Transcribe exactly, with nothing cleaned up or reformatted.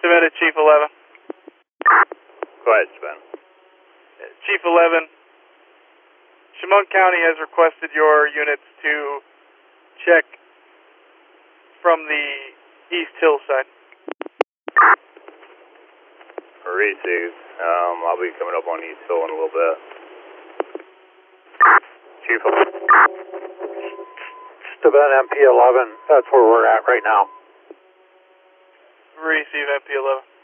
Savannah, Chief eleven. Go ahead, Sven. Chief eleven, Chemung County has requested your units to check from the East Hill side. Received. Um, I'll be coming up on East Hill in a little bit. Chief eleven. Savannah, M P eleven, that's where we're at right now. Receive M P eleven.